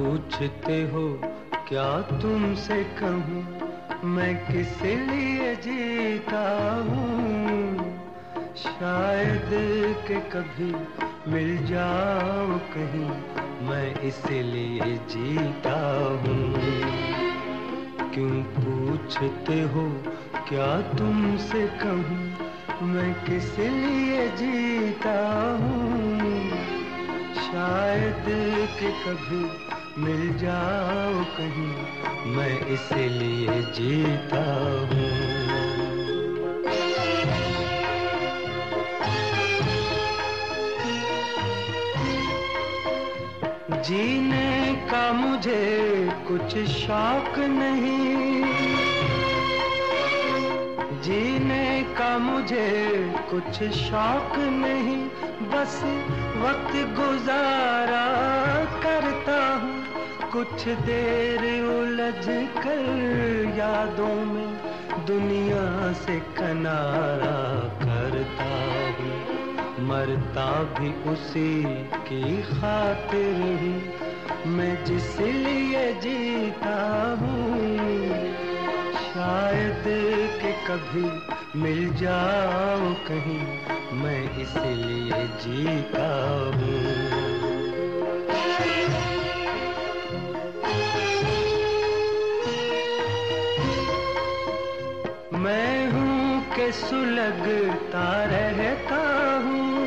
पूछते हो क्या तुमसे कहूँ, मैं किस लिए जीता हूँ। शायद कि कभी मिल जाओ कहीं, मैं इसलिए जीता हूँ। क्यों पूछते हो क्या तुमसे कहूँ, मैं किस लिए जीता हूँ। शायद कि कभी मिल जाओ कहीं, मैं इसलिए जीता हूँ। जीने का मुझे कुछ शौक नहीं, जीने का मुझे कुछ शौक नहीं, बस वक्त गुजारा करता हूँ। कुछ देर उलझ कर यादों में दुनिया से किनारा करता हूँ। मरता भी उसी की खातिर ही, मैं जिस लिए जीता हूँ। शायद कि कभी मिल जाओ कहीं, मैं इसलिए जीता हूँ। मैं हूँ कि सुलगता रहता हूँ,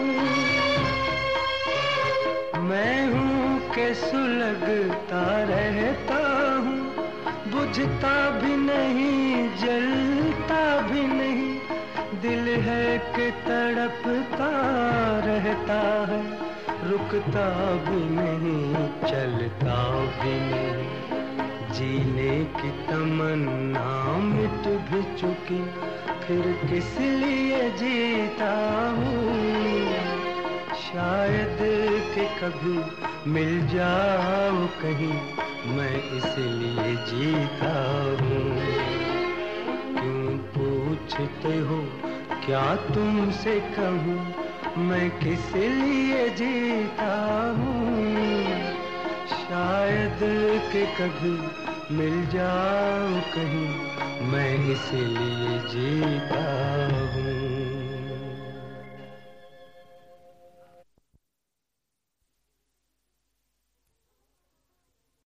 मैं हूँ कि सुलगता रहता हूँ। बुझता भी नहीं, जलता भी नहीं, दिल है कि तड़पता रहता है। रुकता भी नहीं, चलता भी नहीं, जीने की तमन्ना मिट भी चुकी, फिर किस लिए जीता हूँ। शायद कि कभी मिल जाओ कहीं, मैं इसलिए जीता हूँ। क्यों पूछते हो क्या तुमसे कहूँ, मैं किस लिए जीता हूँ। शायद कि कभी मिल जाओ कहीं, मैं इसलिए जीता हूँ।